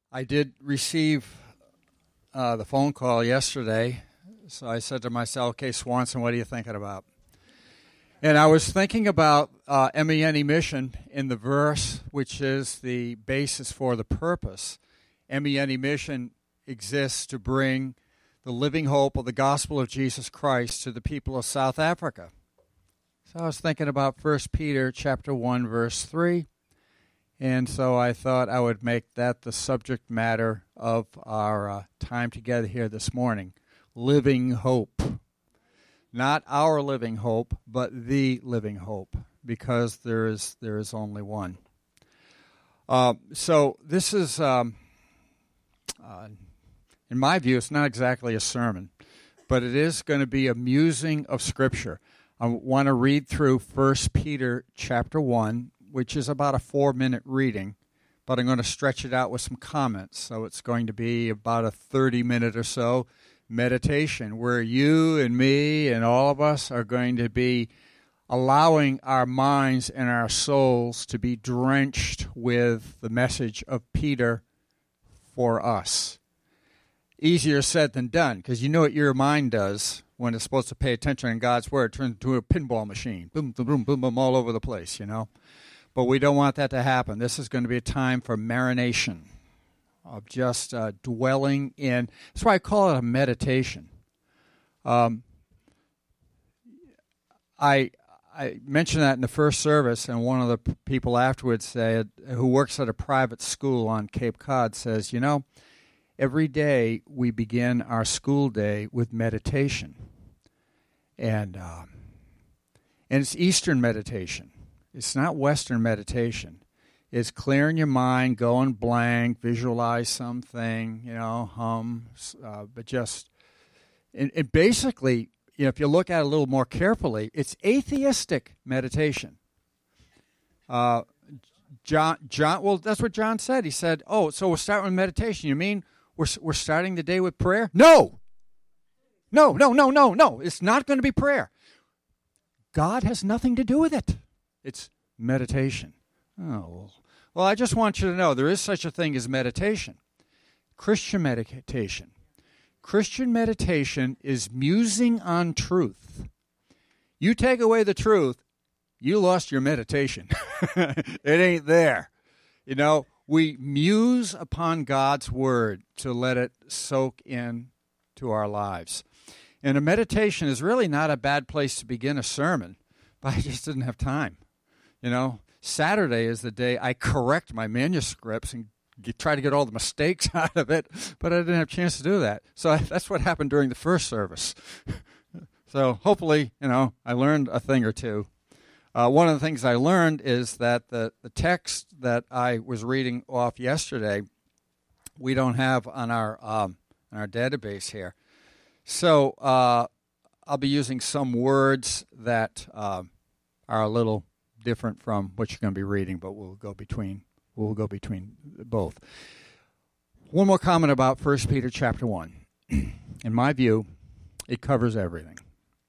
I did receive the phone call yesterday, so I said to myself, okay, Swanson, what are you thinking about? And I was thinking about MENE mission in the verse, which is the basis for the purpose. MENE mission exists to bring the living hope of the gospel of Jesus Christ to the people of South Africa. So I was thinking about 1 Peter chapter 1, verse 3. And so I thought I would make that the subject matter of our time together here this morning. Living hope. Not our living hope, but the living hope, because there is only one. So this is, in my view, it's not exactly a sermon, but it is going to be a musing of Scripture. I want to read through 1 Peter chapter 1, which is about a 4-minute reading, but I'm going to stretch it out with some comments. So it's going to be about a 30-minute or so meditation where you and me and all of us are going to be allowing our minds and our souls to be drenched with the message of Peter for us. Easier said than done, because you know what your mind does when it's supposed to pay attention in God's Word. It turns into a pinball machine. Boom, boom, boom, boom, boom, all over the place, you know. But we don't want that to happen. This is going to be a time for marination, of just dwelling in. That's why I call it a meditation. I mentioned that in the first service, and one of the people afterwards said, who works at a private school on Cape Cod, says, you know, every day we begin our school day with meditation. And it's Eastern meditation. It's not Western meditation. It's clearing your mind, going blank, visualize something, you know, hum, but just, and basically, you know, if you look at it a little more carefully, it's atheistic meditation. John, well, that's what John said. He said, oh, so we're starting with meditation. You mean we're starting the day with prayer? No. It's not going to be prayer. God has nothing to do with it. It's meditation. Oh, well, I just want you to know there is such a thing as meditation. Christian meditation. Christian meditation is musing on truth. You take away the truth, you lost your meditation. It ain't there. You know, we muse upon God's Word to let it soak in to our lives. And a meditation is really not a bad place to begin a sermon, but I just didn't have time. You know, Saturday is the day I correct my manuscripts and try to get all the mistakes out of it, but I didn't have a chance to do that. So that's what happened during the first service. So hopefully, you know, I learned a thing or two. One of the things I learned is that the text that I was reading off yesterday, we don't have on our database here. So I'll be using some words that are a little different from what you're going to be reading, but we'll go between both. One more comment about 1 Peter chapter 1. In my view, it covers everything.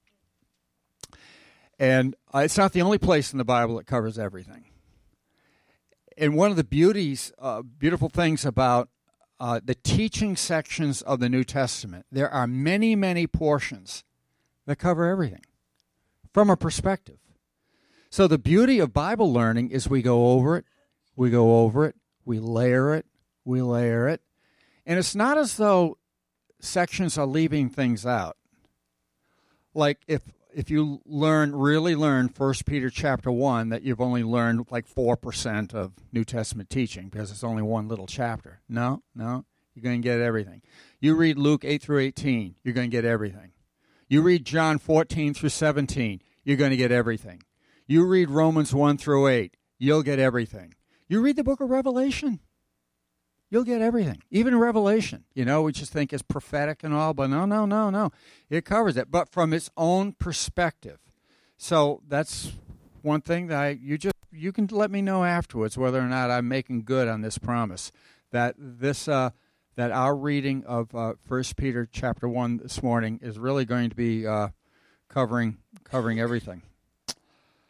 And it's not the only place in the Bible that covers everything. And one of the beautiful things about the teaching sections of the New Testament, there are many, many portions that cover everything from a perspective. So the beauty of Bible learning is we go over it, we layer it, and it's not as though sections are leaving things out. Like if you really learn 1 Peter chapter 1, that you've only learned like 4% of New Testament teaching because it's only one little chapter. No, you're going to get everything. You read Luke 8 through 18, you're going to get everything. You read John 14 through 17, you're going to get everything. You read Romans 1 through 8, you'll get everything. You read the book of Revelation, you'll get everything. Even Revelation, you know, we just think it's prophetic and all, but no. It covers it, but from its own perspective. So that's one thing that you can let me know afterwards whether or not I'm making good on this promise, that that our reading of 1 Peter chapter 1 this morning is really going to be covering everything.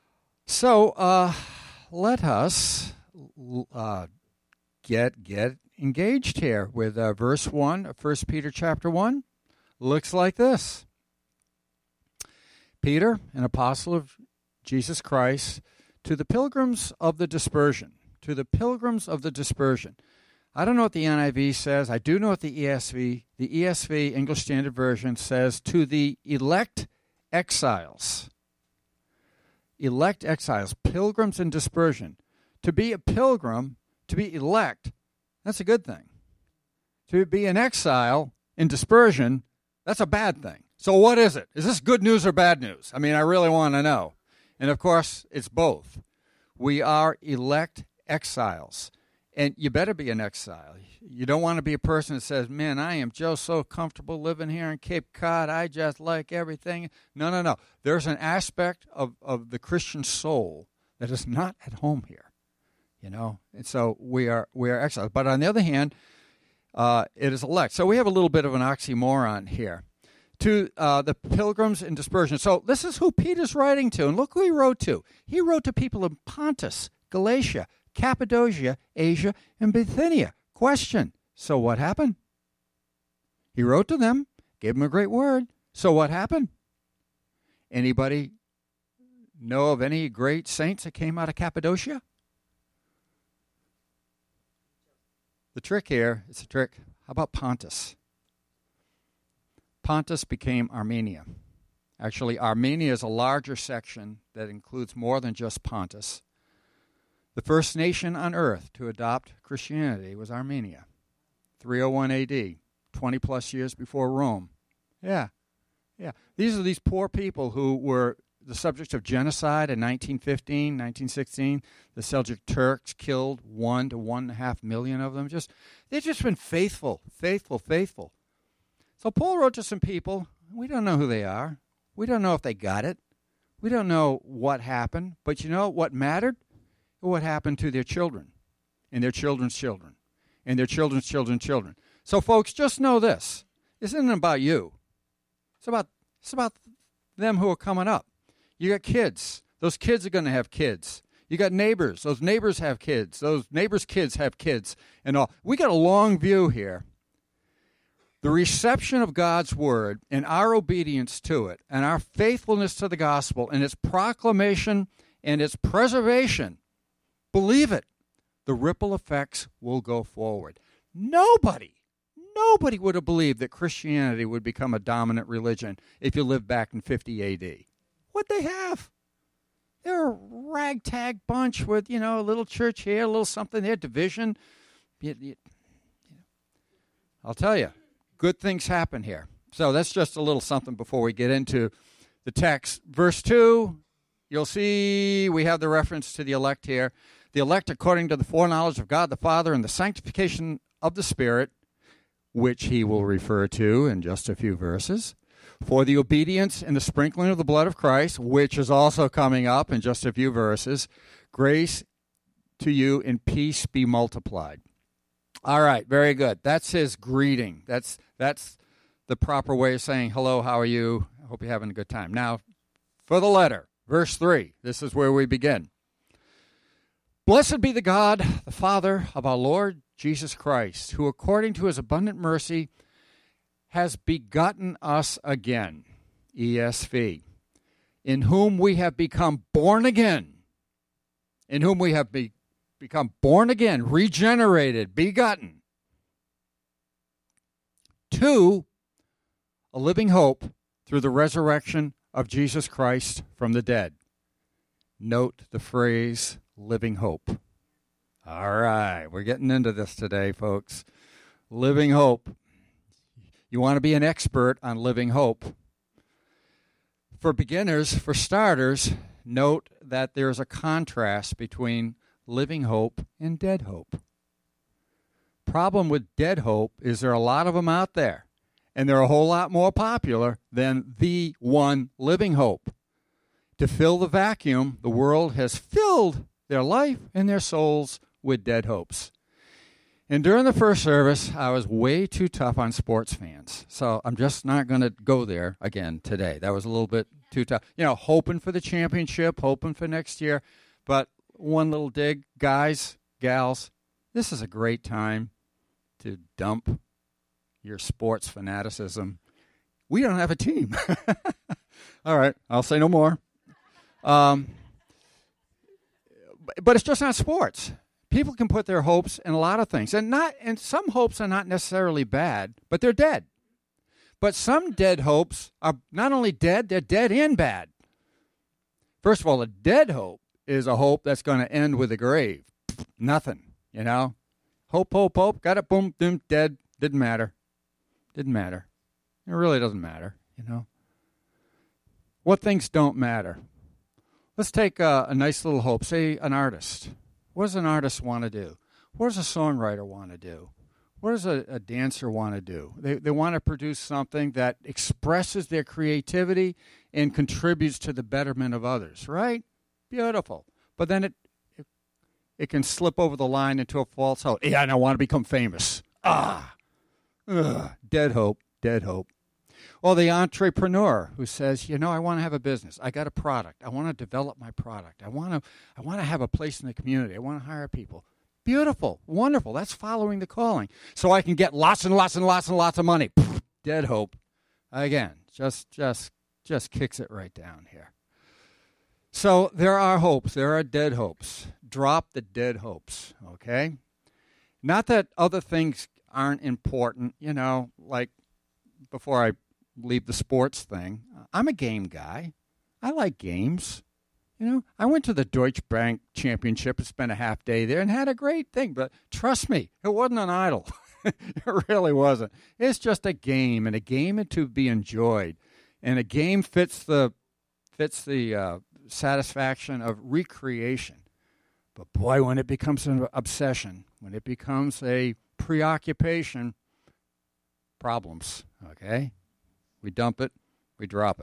So let us get engaged here with verse 1 of 1 Peter chapter 1. Looks like this. Peter, an apostle of Jesus Christ, to the pilgrims of the dispersion. To the pilgrims of the dispersion. I don't know what the NIV says. I do know what the ESV, English Standard Version, says, to the elect exiles. Elect exiles, pilgrims in dispersion. To be a pilgrim, to be elect, that's a good thing. To be an exile in dispersion, that's a bad thing. So what is it? Is this good news or bad news? I mean, I really want to know. And of course, it's both. We are elect exiles. And you better be an exile. You don't want to be a person that says, man, I am just so comfortable living here in Cape Cod. I just like everything. No. There's an aspect of the Christian soul that is not at home here, you know. And so we are exiles. But on the other hand, it is elect. So we have a little bit of an oxymoron here. To the pilgrims in dispersion. So this is who Peter's writing to. And look who he wrote to. He wrote to people in Pontus, Galatia, Cappadocia, Asia, and Bithynia. Question. So what happened? He wrote to them, gave them a great word. So what happened? Anybody know of any great saints that came out of Cappadocia? The trick here, it's a trick. How about Pontus? Pontus became Armenia. Actually, Armenia is a larger section that includes more than just Pontus. The first nation on earth to adopt Christianity was Armenia, 301 AD, 20-plus years before Rome. Yeah. These are these poor people who were the subject of genocide in 1915, 1916. The Seljuk Turks killed 1 to 1.5 million of them. They've just been faithful. So Paul wrote to some people. We don't know who they are. We don't know if they got it. We don't know what happened. But you know what mattered? What happened to their children and their children's children and their children's children's children. So, folks, just know this. This isn't about you. It's about them who are coming up. You got kids. Those kids are going to have kids. You got neighbors. Those neighbors have kids. Those neighbors' kids have kids and all. We got a long view here. The reception of God's word and our obedience to it and our faithfulness to the gospel and its proclamation and its preservation, believe it, the ripple effects will go forward. Nobody would have believed that Christianity would become a dominant religion if you lived back in 50 A.D. What'd they have? They're a ragtag bunch with, a little church here, a little something there, division. I'll tell you, good things happen here. So that's just a little something before we get into the text. Verse 2, you'll see we have the reference to the elect here. The elect according to the foreknowledge of God the Father and the sanctification of the Spirit, which he will refer to in just a few verses, for the obedience and the sprinkling of the blood of Christ, which is also coming up in just a few verses. Grace to you and peace be multiplied. All right, very good. That's his greeting. That's the proper way of saying, hello, how are you? I hope you're having a good time. Now, for the letter, verse 3, this is where we begin. Blessed be the God, the Father of our Lord Jesus Christ, who according to his abundant mercy has begotten us again, ESV, in whom we have become born again, become born again, regenerated, begotten, to a living hope through the resurrection of Jesus Christ from the dead. Note the phrase, living hope. All right, we're getting into this today, folks. Living hope. You want to be an expert on living hope. For beginners, for starters, note that there's a contrast between living hope and dead hope. Problem with dead hope is there are a lot of them out there, and they're a whole lot more popular than the one living hope. To fill the vacuum, the world has filled their life and their souls with dead hopes. And during the first service, I was way too tough on sports fans. So I'm just not going to go there again today. That was a little bit too tough. Hoping for the championship, hoping for next year. But one little dig, guys, gals, this is a great time to dump your sports fanaticism. We don't have a team. All right, I'll say no more. But it's just not sports. People can put their hopes in a lot of things, and some hopes are not necessarily bad, but they're dead. But some dead hopes are not only dead, they're dead and bad. First of all, a dead hope is a hope that's going to end with a grave. Nothing, you know. Hope, got it, boom, boom, dead. Didn't matter. It really doesn't matter, you know. What things don't matter? Let's take a nice little hope. Say an artist. What does an artist want to do? What does a songwriter want to do? What does a dancer want to do? They want to produce something that expresses their creativity and contributes to the betterment of others, right? Beautiful. But then it can slip over the line into a false hope. Yeah, and I want to become famous. Dead hope. Or the entrepreneur who says, I want to have a business. I got a product. I want to develop my product. I want to have a place in the community. I want to hire people. Beautiful, wonderful. That's following the calling. So I can get lots and lots and lots and lots of money. Dead hope. Again, just kicks it right down here. So there are hopes. There are dead hopes. Drop the dead hopes, okay? Not that other things aren't important, like before I leave the sports thing. I'm a game guy. I like games. I went to the Deutsche Bank Championship and spent a half day there and had a great thing. But trust me, it wasn't an idol. It really wasn't. It's just a game, and a game to be enjoyed. And a game fits the satisfaction of recreation. But boy, when it becomes an obsession, when it becomes a preoccupation, problems, okay? We dump it, we drop it.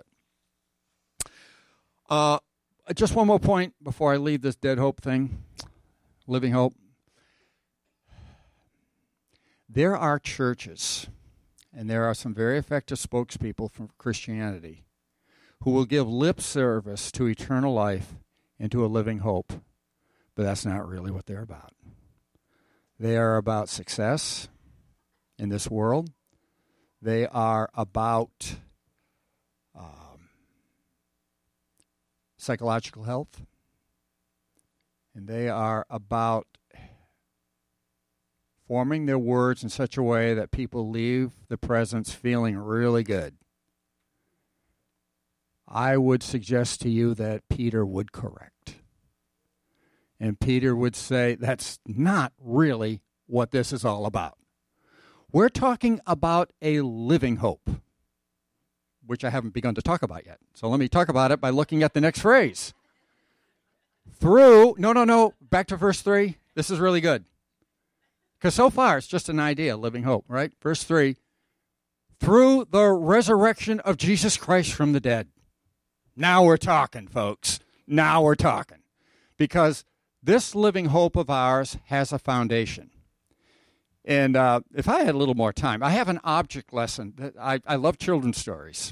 Just one more point before I leave this dead hope thing, living hope. There are churches, and there are some very effective spokespeople from Christianity who will give lip service to eternal life and to a living hope, but that's not really what they're about. They are about success in this world. They are about psychological health, and they are about forming their words in such a way that people leave the presence feeling really good. I would suggest to you that Peter would correct. And Peter would say, that's not really what this is all about. We're talking about a living hope, which I haven't begun to talk about yet. So let me talk about it by looking at the next phrase. Back to verse 3. This is really good. Because so far it's just an idea, living hope, right? Verse 3, through the resurrection of Jesus Christ from the dead. Now we're talking, folks. Now we're talking. Because this living hope of ours has a foundation. And if I had a little more time, I have an object lesson. I love children's stories.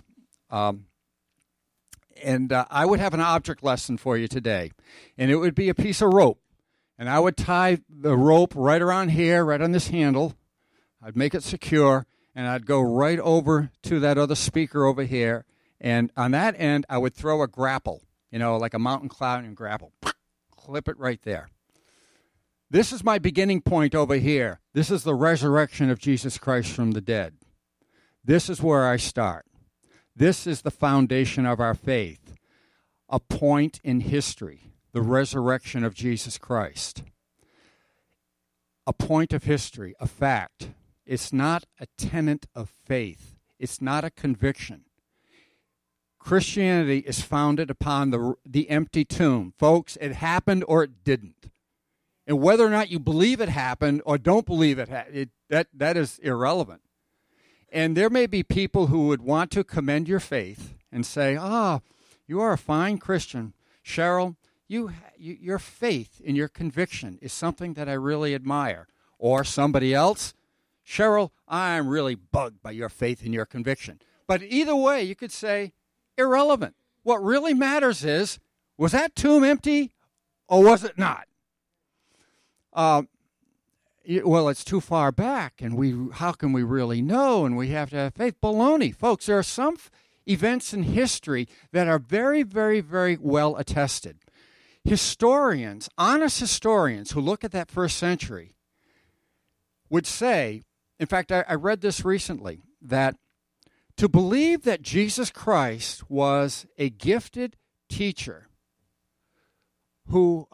And I would have an object lesson for you today. And it would be a piece of rope. And I would tie the rope right around here, right on this handle. I'd make it secure. And I'd go right over to that other speaker over here. And on that end, I would throw a grapple, like a mountain climbing grapple. Clip it right there. This is my beginning point over here. This is the resurrection of Jesus Christ from the dead. This is where I start. This is the foundation of our faith, a point in history, the resurrection of Jesus Christ. A point of history, a fact. It's not a tenet of faith. It's not a conviction. Christianity is founded upon the empty tomb. Folks, it happened or it didn't. And whether or not you believe it happened or don't believe that is irrelevant. And there may be people who would want to commend your faith and say, you are a fine Christian. Cheryl, your faith and your conviction is something that I really admire. Or somebody else, Cheryl, I'm really bugged by your faith and your conviction. But either way, you could say, irrelevant. What really matters is, was that tomb empty or was it not? well, it's too far back, and how can we really know? And we have to have faith. Baloney. Folks, there are some events in history that are very, very, very well attested. Historians, honest historians who look at that first century would say, in fact, I read this recently, that to believe that Jesus Christ was a gifted teacher who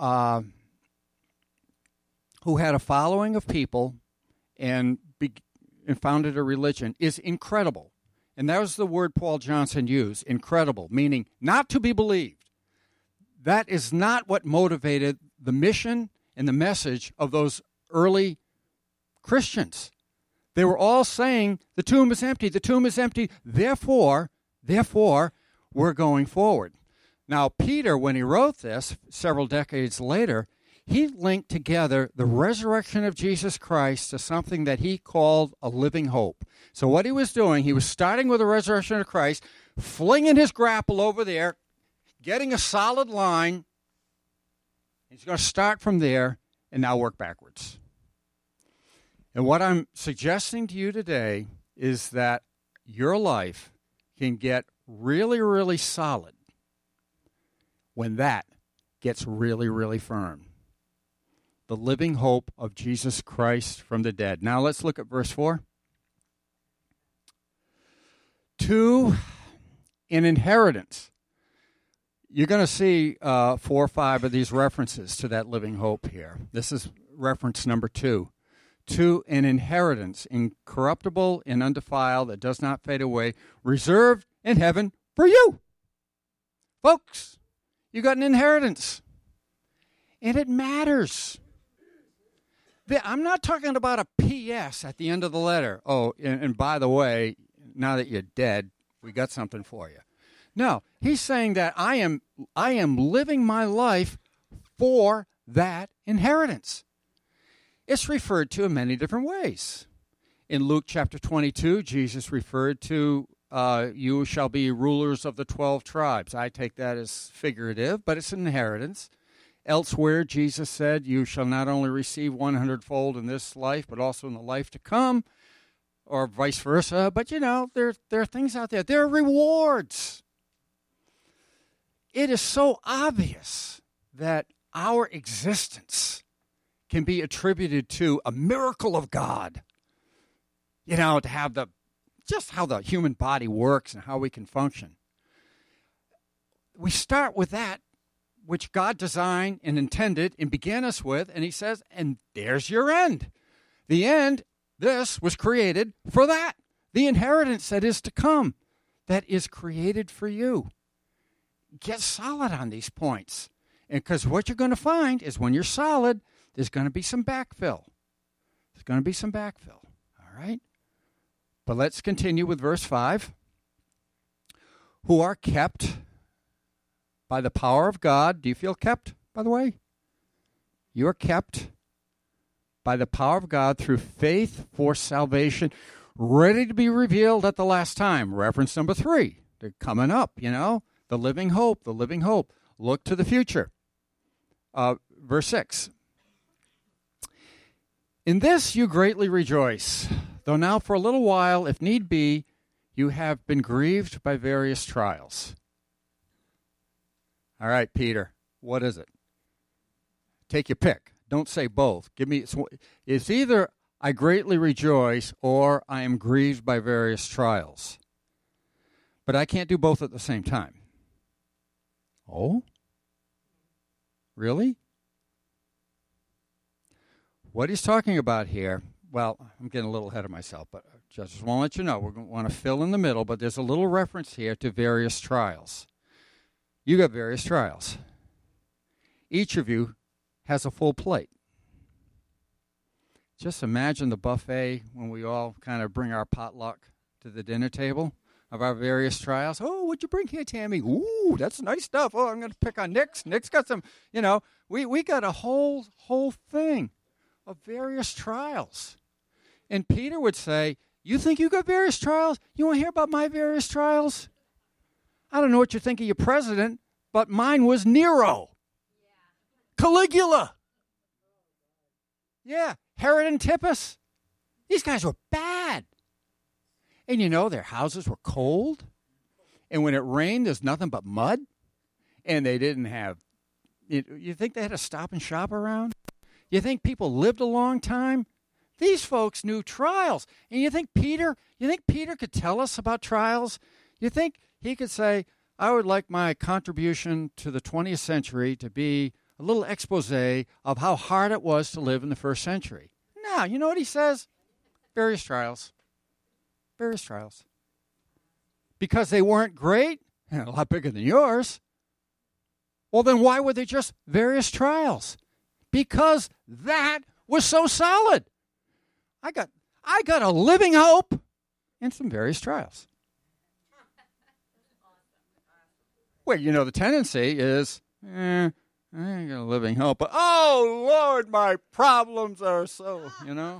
had a following of people and founded a religion is incredible. And that was the word Paul Johnson used, incredible, meaning not to be believed. That is not what motivated the mission and the message of those early Christians. They were all saying, the tomb is empty, the tomb is empty, therefore, we're going forward. Now, Peter, when he wrote this several decades later, he linked together the resurrection of Jesus Christ to something that he called a living hope. So what he was doing, he was starting with the resurrection of Christ, flinging his grapple over there, getting a solid line. He's going to start from there and now work backwards. And what I'm suggesting to you today is that your life can get really, really solid when that gets really, really firm. The living hope of Jesus Christ from the dead. Now let's look at verse 4. To an inheritance. You're going to see 4 or 5 of these references to that living hope here. This is reference number 2. To an inheritance, incorruptible and undefiled, that does not fade away, reserved in heaven for you. Folks, you got an inheritance. And it matters. I'm not talking about a P.S. at the end of the letter. Oh, and by the way, now that you're dead, we got something for you. No, he's saying that I am living my life for that inheritance. It's referred to in many different ways. In Luke chapter 22, Jesus referred to, you shall be rulers of the 12 tribes. I take that as figurative, but it's an inheritance. Elsewhere, Jesus said, you shall not only receive 100-fold in this life, but also in the life to come, or vice versa. But, there are things out there. There are rewards. It is so obvious that our existence can be attributed to a miracle of God. To have just how the human body works and how we can function. We start with that which God designed and intended and began us with, and he says, and there's your end. The end, this was created for that. The inheritance that is to come, that is created for you. Get solid on these points. And because what you're going to find is when you're solid, there's going to be some backfill. There's going to be some backfill. All right? But let's continue with verse 5. Who are kept by the power of God. Do you feel kept, by the way? You are kept by the power of God through faith for salvation, ready to be revealed at the last time. Reference number 3. They're coming up, the living hope, the living hope. Look to the future. Verse 6. In this you greatly rejoice, though now for a little while, if need be, you have been grieved by various trials. All right, Peter, what is it? Take your pick. Don't say both. It's either I greatly rejoice or I am grieved by various trials. But I can't do both at the same time. Oh? Really? What he's talking about here, well, I'm getting a little ahead of myself, but I just want to let you know, we're going to want to fill in the middle, but there's a little reference here to various trials. You got various trials. Each of you has a full plate. Just imagine the buffet when we all kind of bring our potluck to the dinner table of our various trials. Oh, what'd you bring here, Tammy? Ooh, that's nice stuff. Oh, I'm going to pick on Nick's. Nick's got some, we got a whole thing of various trials. And Peter would say, you think you got various trials? You want to hear about my various trials? I don't know what you think of your president, but mine was Nero. Yeah. Caligula. Yeah. Herod Antipas. These guys were bad. And their houses were cold. And when it rained, there's nothing but mud. And they didn't have, you think they had a Stop and Shop around? You think people lived a long time? These folks knew trials. And you think Peter could tell us about trials? You think he could say, I would like my contribution to the 20th century to be a little expose of how hard it was to live in the first century? No, you know what he says? Various trials. Various trials. Because they weren't great, and a lot bigger than yours. Well, then why were they just various trials? Because that was so solid. I got a living hope and some various trials. Well, the tendency is, I ain't got a living hope, but oh, Lord, my problems are so,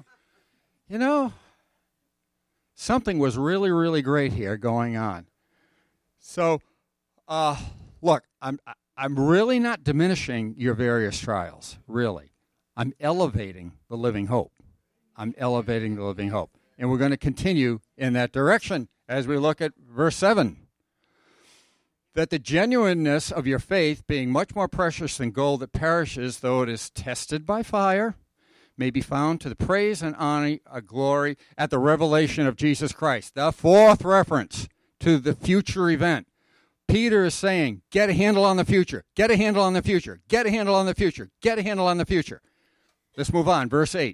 something was really, really great here going on. So, look, I'm really not diminishing your various trials, really. I'm elevating the living hope. I'm elevating the living hope. And we're going to continue in that direction as we look at verse 7. That the genuineness of your faith, being much more precious than gold that perishes, though it is tested by fire, may be found to the praise and honor of glory at the revelation of Jesus Christ. The fourth reference to the future event. Peter is saying, get a handle on the future, get a handle on the future, get a handle on the future, get a handle on the future. Let's move on, verse 8.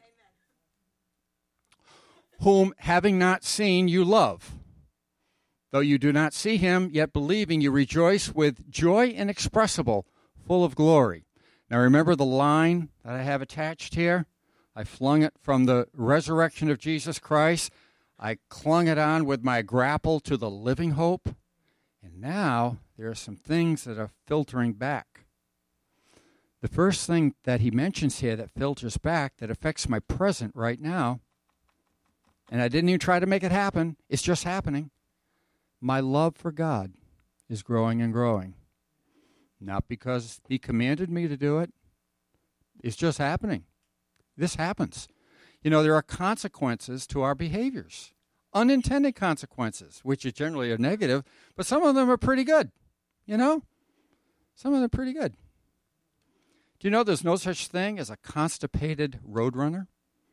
Whom, having not seen, you love. Though you do not see him, yet believing, you rejoice with joy inexpressible, full of glory. Now remember the line that I have attached here? I flung it from the resurrection of Jesus Christ. I clung it on with my grapple to the living hope. And now there are some things that are filtering back. The first thing that he mentions here that filters back, that affects my present right now, and I didn't even try to make it happen, it's just happening. My love for God is growing and growing. Not because he commanded me to do it. It's just happening. This happens. There are consequences to our behaviors. Unintended consequences, which are generally are negative, but some of them are pretty good. Some of them are pretty good. Do you know there's no such thing as a constipated roadrunner?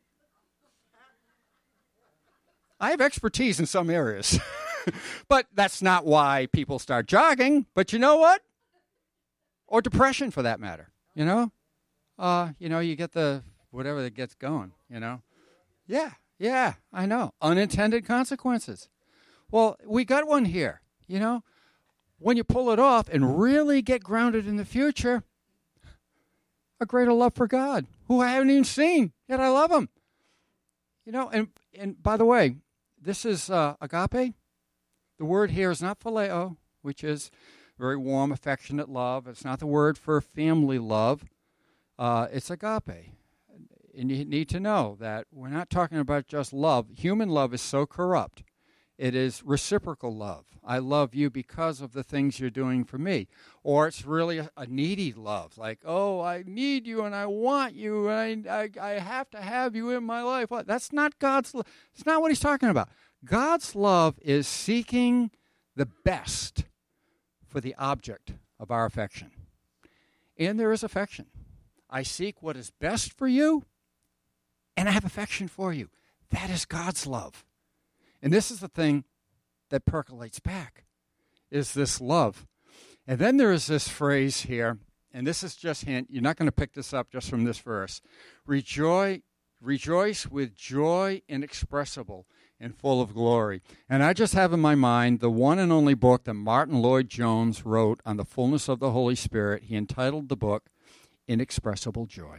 I have expertise in some areas, but that's not why people start jogging. But you know what? Or depression, for that matter. You get the whatever that gets going. Yeah, I know. Unintended consequences. Well, we got one here. When you pull it off and really get grounded in the future, a greater love for God, who I haven't even seen, yet I love him. And by the way, this is agape. The word here is not phileo, which is very warm, affectionate love. It's not the word for family love. It's agape. And you need to know that we're not talking about just love. Human love is so corrupt. It is reciprocal love. I love you because of the things you're doing for me. Or it's really a needy love, like, oh, I need you and I want you and I have to have you in my life. What? That's not God's love. It's not what he's talking about. God's love is seeking the best for the object of our affection. And there is affection. I seek what is best for you, and I have affection for you. That is God's love. And this is the thing that percolates back, is this love. And then there is this phrase here, and this is just hint. You're not going to pick this up just from this verse. Rejoice with joy inexpressible and full of glory. And I just have in my mind the one and only book that Martin Lloyd-Jones wrote on the fullness of the Holy Spirit. He entitled the book, Inexpressible Joy.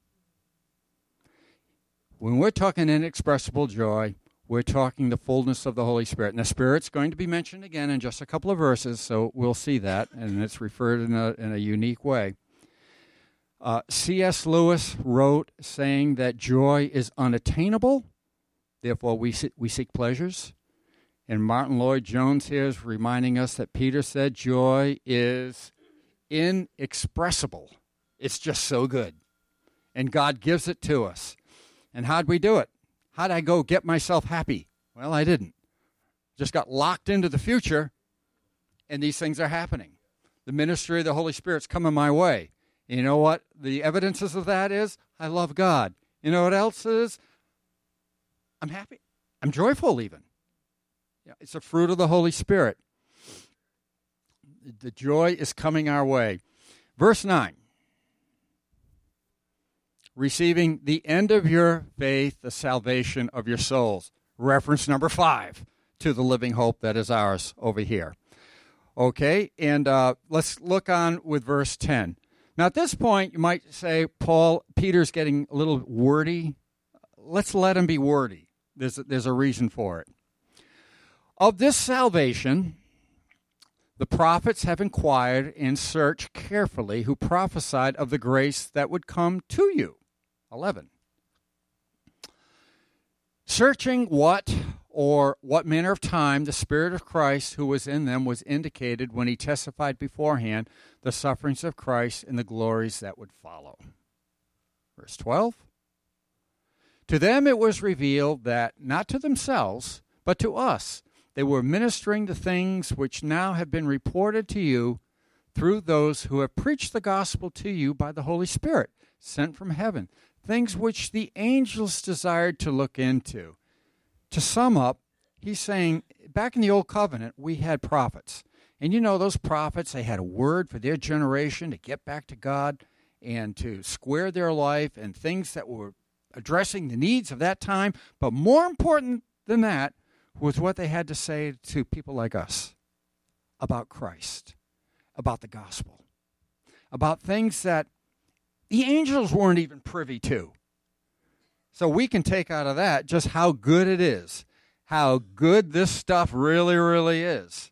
When we're talking inexpressible joy, we're talking the fullness of the Holy Spirit. And the Spirit's going to be mentioned again in just a couple of verses, so we'll see that, and it's referred in a unique way. C.S. Lewis wrote saying that joy is unattainable, therefore we seek pleasures. And Martin Lloyd-Jones here is reminding us that Peter said joy is inexpressible. It's just so good. And God gives it to us. And how'd we do it? How'd I go get myself happy? Well, I didn't. Just got locked into the future, and these things are happening. The ministry of the Holy Spirit's coming my way. You know what the evidences of that is? I love God. You know what else is? I'm happy. I'm joyful even. Yeah, it's a fruit of the Holy Spirit. The joy is coming our way. Verse 9. Receiving the end of your faith, the salvation of your souls. Reference number 5 to the living hope that is ours over here. Okay, and let's look on with verse 10. Now, at this point, you might say, Peter's getting a little wordy. Let's let him be wordy. There's a reason for it. Of this salvation, the prophets have inquired and searched carefully who prophesied of the grace that would come to you. 11. Searching what manner of time the Spirit of Christ who was in them was indicated when he testified beforehand the sufferings of Christ and the glories that would follow. Verse 12. To them it was revealed that, not to themselves, but to us, they were ministering the things which now have been reported to you through those who have preached the gospel to you by the Holy Spirit, sent from heaven, things which the angels desired to look into. To sum up, he's saying, back in the Old Covenant, we had prophets. And you know, those prophets, they had a word for their generation to get back to God and to square their life and things that were addressing the needs of that time. But more important than that was what they had to say to people like us about Christ, about the gospel, about things that the angels weren't even privy to. So we can take out of that just how good it is, how good this stuff really, really is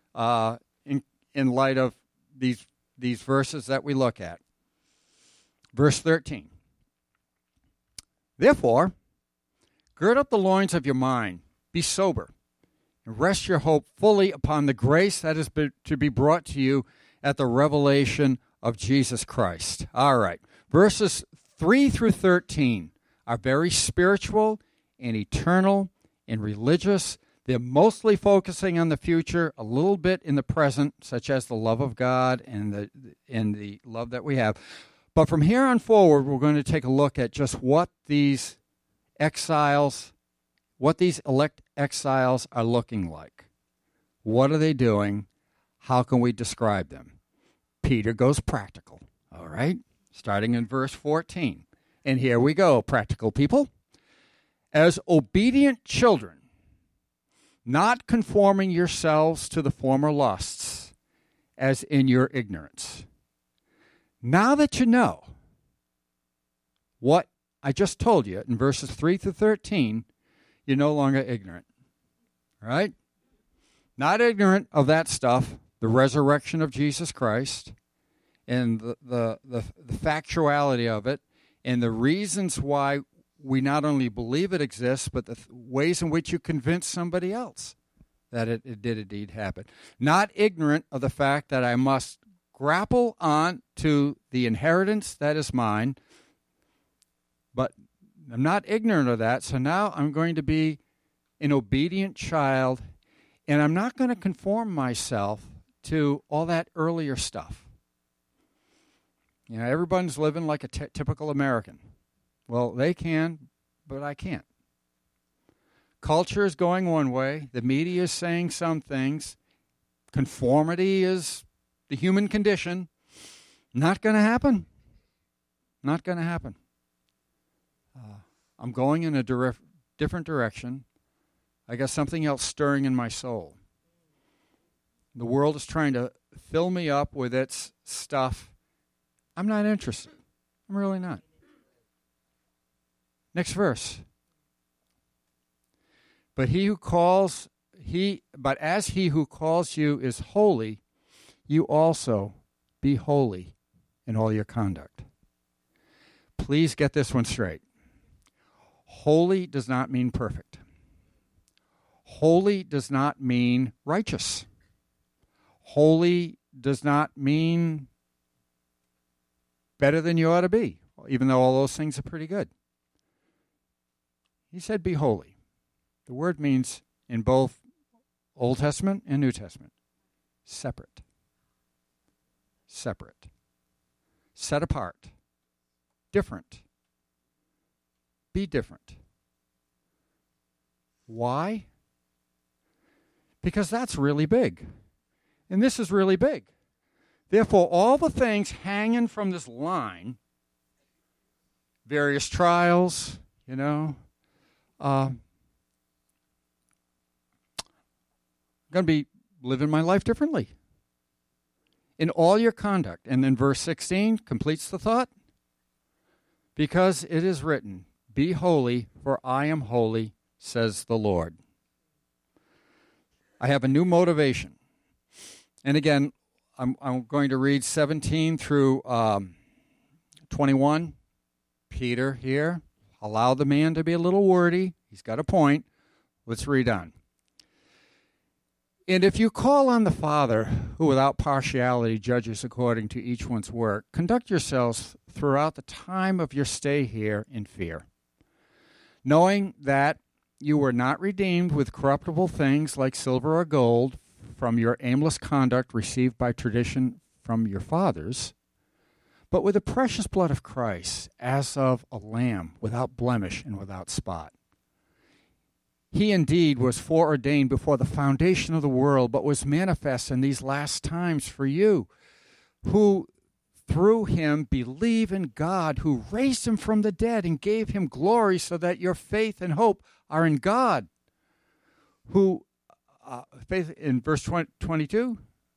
in light of these verses that we look at. Verse 13. Therefore, gird up the loins of your mind, be sober, and rest your hope fully upon the grace that is to be brought to you at the revelation of Jesus Christ. All right, verses 3 through 13 are very spiritual and eternal and religious. They're mostly focusing on the future, a little bit in the present, such as the love of God and the love that we have. But from here on forward, we're going to take a look at just what these exiles, what these elect exiles are looking like. What are they doing? How can we describe them? Peter goes practical, all right? Starting in verse 14. And here we go, practical people. As obedient children, not conforming yourselves to the former lusts, as in your ignorance. Now that you know what I just told you in verses 3 through 13, you're no longer ignorant. Right? Not ignorant of that stuff, the resurrection of Jesus Christ, and the factuality of it, and the reasons why we not only believe it exists, but the ways in which you convince somebody else that it did indeed happen. Not ignorant of the fact that I must grapple on to the inheritance that is mine, but I'm not ignorant of that, so now I'm going to be an obedient child, and I'm not going to conform myself to all that earlier stuff. You know, everyone's living like a typical American. Well, they can, but I can't. Culture is going one way. The media is saying some things. Conformity is the human condition. Not going to happen. Not going to happen. I'm going in a different direction. I got something else stirring in my soul. The world is trying to fill me up with its stuff. I'm not interested. I'm really not. Next verse. But as he who calls you is holy, you also be holy in all your conduct. Please get this one straight. Holy does not mean perfect. Holy does not mean righteous. Holy does not mean better than you ought to be, even though all those things are pretty good. He said, be holy. The word means, in both Old Testament and New Testament, separate. Separate. Set apart. Different. Be different. Why? Because that's really big. And this is really big. Therefore, all the things hanging from this line, various trials, I'm going to be living my life differently. In all your conduct. And then verse 16 completes the thought. Because it is written, be holy, for I am holy, says the Lord. I have a new motivation. And again, I'm going to read 17 through 21. Peter here. Allow the man to be a little wordy. He's got a point. Let's read on. And if you call on the Father, who without partiality judges according to each one's work, conduct yourselves throughout the time of your stay here in fear, knowing that you were not redeemed with corruptible things like silver or gold from your aimless conduct received by tradition from your fathers, but with the precious blood of Christ, as of a lamb without blemish and without spot. He indeed was foreordained before the foundation of the world, but was manifest in these last times for you, who through him believe in God, who raised him from the dead and gave him glory, so that your faith and hope are in God, who, faith in verse 22,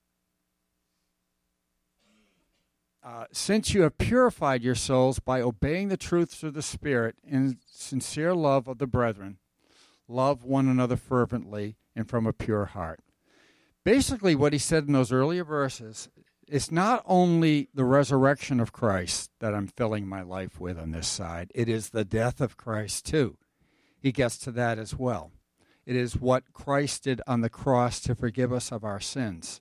since you have purified your souls by obeying the truths of the Spirit in sincere love of the brethren, love one another fervently and from a pure heart. Basically, what he said in those earlier verses, it's not only the resurrection of Christ that I'm filling my life with on this side. It is the death of Christ, too. He gets to that as well. It is what Christ did on the cross to forgive us of our sins.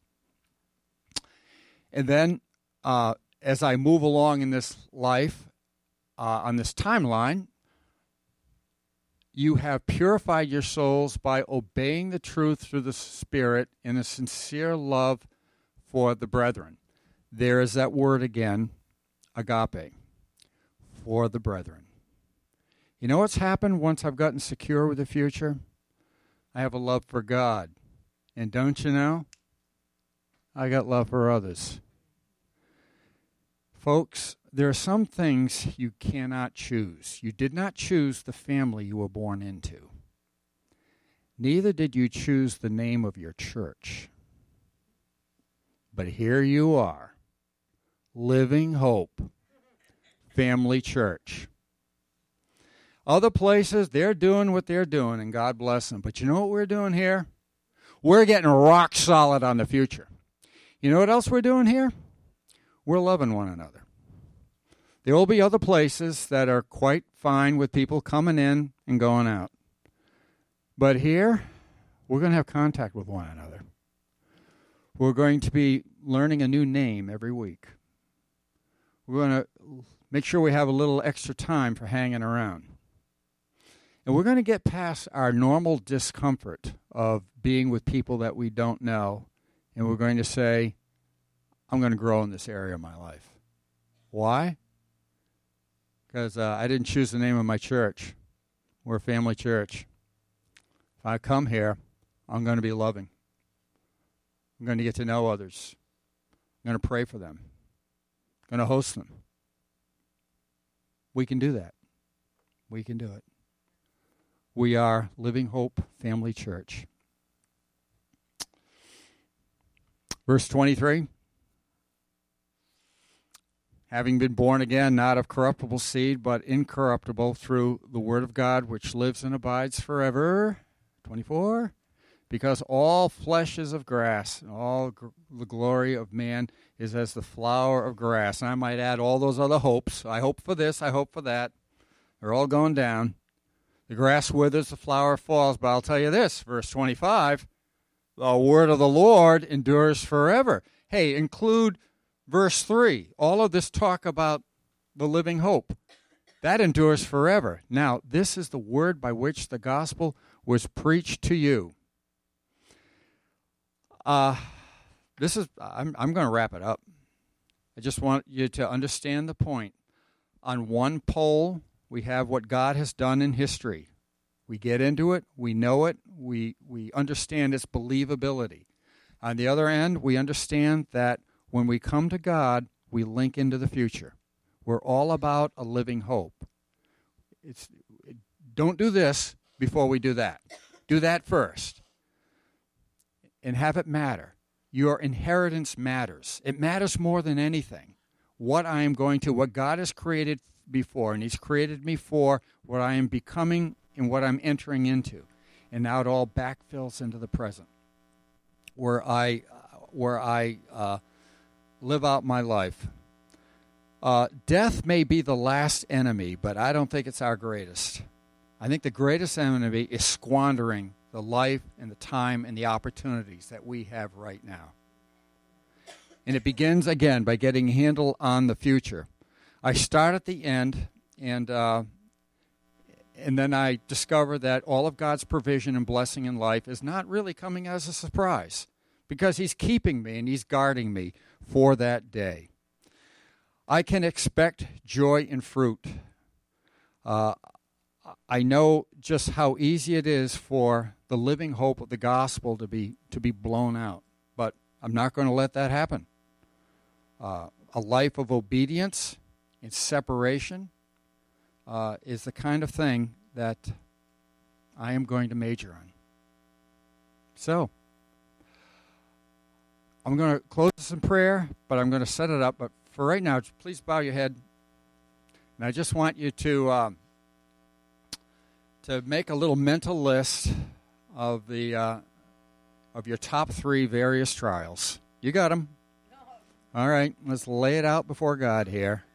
And then, as I move along in this life, on this timeline, you have purified your souls by obeying the truth through the Spirit in a sincere love for the brethren. There is that word again, agape, for the brethren. You know what's happened once I've gotten secure with the future? I have a love for God. And don't you know? I got love for others. Folks, there are some things you cannot choose. You did not choose the family you were born into. Neither did you choose the name of your church. But here you are, Living Hope Family Church. Other places, they're doing what they're doing, and God bless them. But you know what we're doing here? We're getting rock solid on the future. You know what else we're doing here? We're loving one another. There will be other places that are quite fine with people coming in and going out. But here, we're going to have contact with one another. We're going to be learning a new name every week. We're going to make sure we have a little extra time for hanging around. And we're going to get past our normal discomfort of being with people that we don't know, and we're going to say, I'm going to grow in this area of my life. Why? Because I didn't choose the name of my church. We're a family church. If I come here, I'm going to be loving. I'm going to get to know others. I'm going to pray for them. I'm going to host them. We can do that. We can do it. We are Living Hope Family Church. Verse 23. Having been born again, not of corruptible seed, but incorruptible, through the word of God, which lives and abides forever. 24. Because all flesh is of grass, and all the glory of man is as the flower of grass. And I might add all those other hopes. I hope for this, I hope for that. They're all going down. The grass withers, the flower falls. But I'll tell you this, verse 25, the word of the Lord endures forever. Hey, include verse 3. All of this talk about the living hope. That endures forever. Now, this is the word by which the gospel was preached to you. I'm going to wrap it up. I just want you to understand the point. On one pole, we have what God has done in history. We get into it, we know it, we understand its believability. On the other end, we understand that when we come to God, we link into the future. We're all about a living hope. Don't do this before we do that. Do that first. And have it matter. Your inheritance matters. It matters more than anything. What God has created before, and He's created me for what I am becoming and what I'm entering into. And now it all backfills into the present, where I live out my life. Death may be the last enemy, but I don't think it's our greatest. I think the greatest enemy is squandering the life and the time and the opportunities that we have right now. And it begins, again, by getting a handle on the future. I start at the end, and then I discover that all of God's provision and blessing in life is not really coming as a surprise, because He's keeping me and He's guarding me for that day. I can expect joy and fruit. I know just how easy it is for the living hope of the gospel to be blown out, but I'm not going to let that happen. A life of obedience and separation is the kind of thing that I am going to major on. So, I'm going to close this in prayer, but I'm going to set it up. But for right now, please bow your head. And I just want you to make a little mental list of your top 3 various trials. You got them? No. All right, let's lay it out before God here.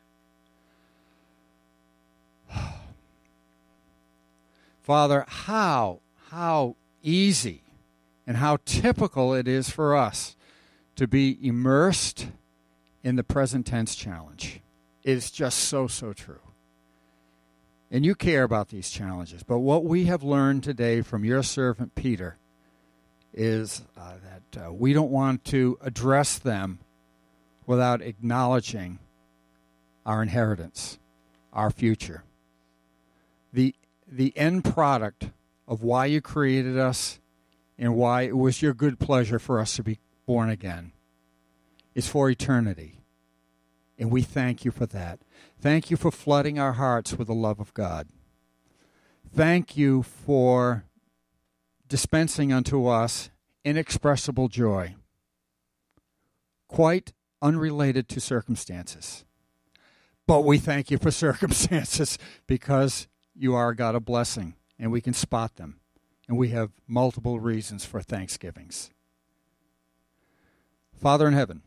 Father, how easy and how typical it is for us to be immersed in the present tense challenge. It is just so true. And you care about these challenges. But what we have learned today from your servant Peter is that we don't want to address them without acknowledging our inheritance, our future. The end product of why you created us and why it was your good pleasure for us to be born again is for eternity. And we thank you for that. Thank you for flooding our hearts with the love of God. Thank you for dispensing unto us inexpressible joy, quite unrelated to circumstances. But we thank you for circumstances because you are a God of blessing, and we can spot them. And we have multiple reasons for thanksgivings. Father in heaven,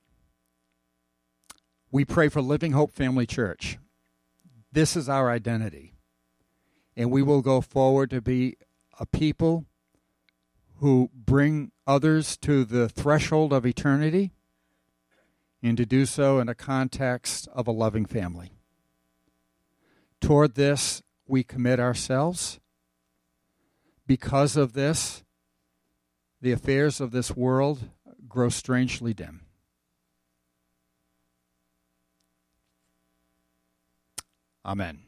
we pray for Living Hope Family Church. This is our identity. And we will go forward to be a people who bring others to the threshold of eternity and to do so in a context of a loving family. Toward this, we commit ourselves. Because of this, the affairs of this world grow strangely dim. Amen.